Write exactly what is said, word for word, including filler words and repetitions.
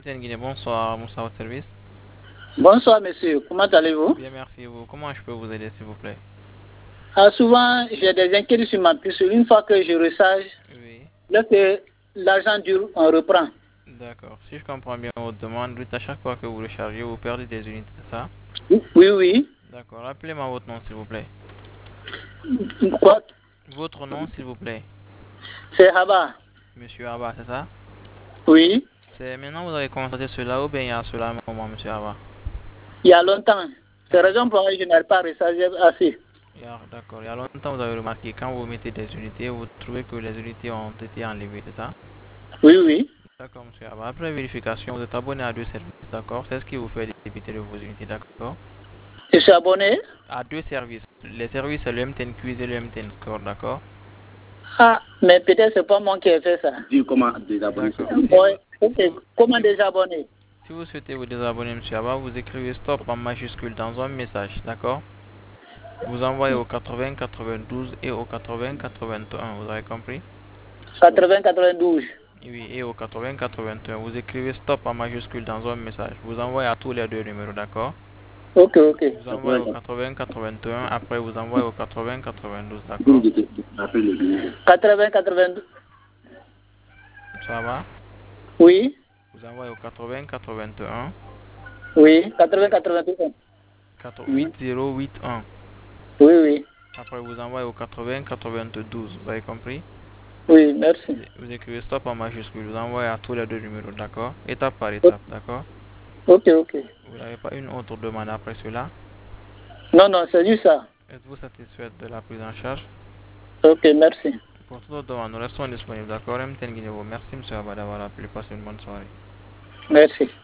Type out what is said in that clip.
Guinée, bonsoir, bonsoir au service. Bonsoir monsieur, comment allez-vous? Bien, merci. Vous. Comment je peux vous aider, s'il vous plaît? Ah, souvent, j'ai des inquiétudes sur ma puce. Une fois que je recharge, Oui. lorsque l'argent dure, on reprend. D'accord. Si je comprends bien votre demande, à chaque fois que vous rechargez, vous perdez des unités, c'est ça? Oui, oui. D'accord. Rappelez-moi votre nom, s'il vous plaît. Quoi? Votre nom, s'il vous plaît. C'est Haba. Monsieur Abba, c'est ça? Oui. C'est maintenant que vous avez constaté cela ou bien il y a cela un moment, monsieur Abba? Il y a longtemps. Il y C'est a la raison longtemps. pour laquelle je n'arrive pas à recharger assez. Il y a- D'accord. Il y a longtemps, vous avez remarqué, quand vous mettez des unités, vous trouvez que les unités ont été enlevées, c'est ça? Oui, oui. D'accord, monsieur Abba. Après vérification, vous êtes abonné à deux services, d'accord? C'est ce qui vous fait débiter de vos unités, d'accord? Je suis abonné. À deux services. Les services, c'est le M T N Quiz et le M T N Score, d'accord? Ah, mais peut-être c'est pas moi qui ai fait ça. Dis comment désabonner. D'accord. Si vous, Oui. Ok. si vous, Comment si vous, désabonner? si vous souhaitez vous désabonner, monsieur Abba, vous écrivez stop en majuscule dans un message, d'accord? Vous envoyez au quatre-vingts quatre-vingt-douze et au quatre-vingts quatre-vingt-un, vous avez compris? quatre-vingts quatre-vingt-douze. Oui, et au quatre-vingts quatre-vingt-un, vous écrivez stop en majuscule dans un message. Vous envoyez à tous les deux numéros, d'accord? Ok, ok. Vous envoyez au quatre-vingts quatre-vingt-un, après vous envoyez au quatre-vingts quatre-vingt-douze, d'accord? Dis appelle le numéro. quatre-vingts quatre-vingt-douze. Ça va? Oui. Vous envoyez au quatre-vingts quatre-vingt-un, Oui. quatre-vingts quatre-vingt-douze. huit zéro huit un. Oui, oui. Après vous envoyez au quatre-vingts quatre-vingt-douze, vous avez compris? Oui, merci. Vous écrivez stop en majuscule, vous envoyez à tous les deux numéros, d'accord? Étape par étape, d'accord? Ok, ok. Vous n'avez pas une autre demande après cela? Non, non, c'est juste ça. Êtes-vous satisfait de la prise en charge? Ok, merci. Pour toute autre demande, nous restons disponibles, d'accord? M T N Guinée, merci monsieur Abba d'avoir appelé, passez une bonne soirée. Merci.